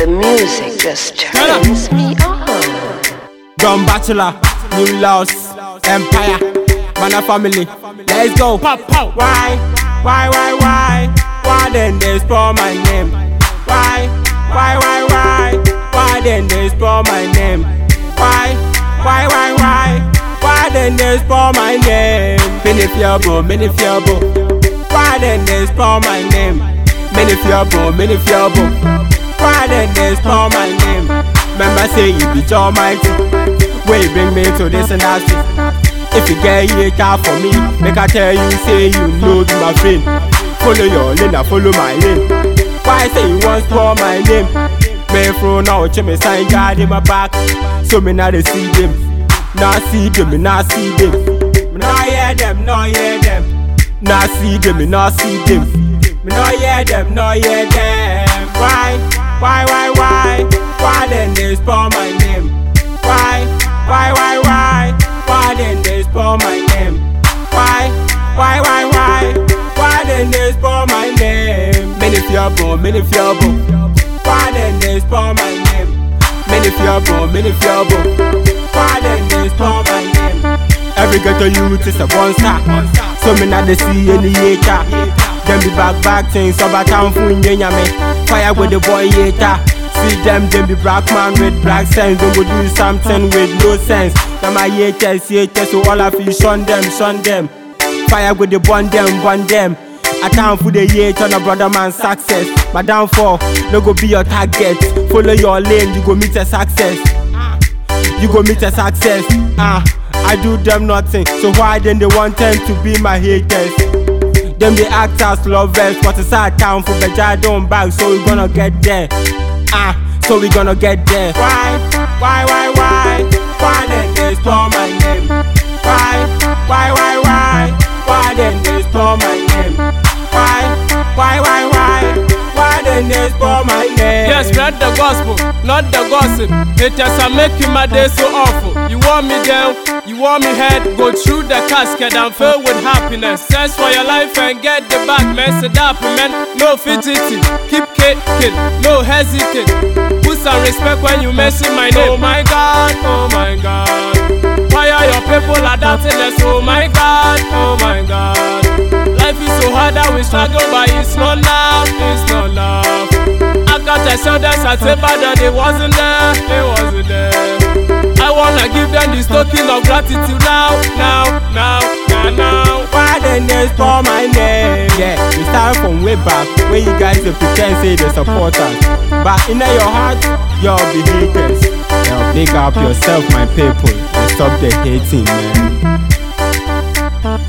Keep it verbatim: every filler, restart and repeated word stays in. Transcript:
music just turns me on. Gun Bachelor, New Laws, Empire, Mana Family. Let's go. Pop, pop. Why, why, why, why? Why then they spoil my name? Why, why, why, why? Why then they spoil my name? Why, why, why, why? Why then they spoil my name? Many fiabo, many fiabo. Why then they spoil my name? Many fiabo, many fiabo. Why then they spoil my name? Remember say you be almighty. Where you bring me to this industry. If you get here car for me, make I tell you say you know be my friend. Follow your lane, I follow my lane. Why say you want spoil my name? Me from now, me sign guard in my back, so me not see them. Now see them, me not see them. Me not hear them, not hear them. Now see them, me not see them. Me not hear them, not hear them. Why, why, why, why? Why then they spoil my name? Why, why, why, why? Why then they spoil my name? Why, why, why, why? Why then they spoil my name? Many fiabo, many fiabo. Why then they spoil my name? Many fiabo, many fiabo. Why then they spoil my name? Every ghetto youth is a monster. So me not they see any hater. Them be back back things about town for me. Fire with the boy hater. See them, them be black man with black sense. Don't go do something with no sense. Now my haters, haters, so all of you shun them, shun them. Fire with the bond them, bond them. A time for the hate on a brother man success. My downfall, no go be your target. Follow your lane, you go meet a success. You go meet a success. Ah, I do them nothing. So why then they want them to be my haters? Them the actors, lovers, what a sad town for the jar don't bag, so we gonna get there. Ah, so we gonna get there. Why, why, why, why? Why then they spoil my name? Why, why, why, why? Why then they spoil my name? Why, why, why, why? Why then they spoil my name? Yes, spread the gospel, not the gossip. Haters are making my day so awful. You want me down, you want me head. Go through the casket and fill with happiness. Search for your life and get the back, man. Sit up, man. No fidgeting, keep kicking, no hesitate. Put some respect when you mention my name. Oh my God, oh my God. Why are your people adapting us? Oh my God, oh my God. Life is so hard that we struggle, but it's not love, it's not love. I got a shoulders at the but they wasn't there, they wasn't there. I wanna give them this token of gratitude now, now, now, now, now. Why then they spoil my name? Yeah, we start from way back, where you guys they pretend say they support us. But in your heart, you'll be haters. Yo, big up yourself, my people, and stop the hating, man.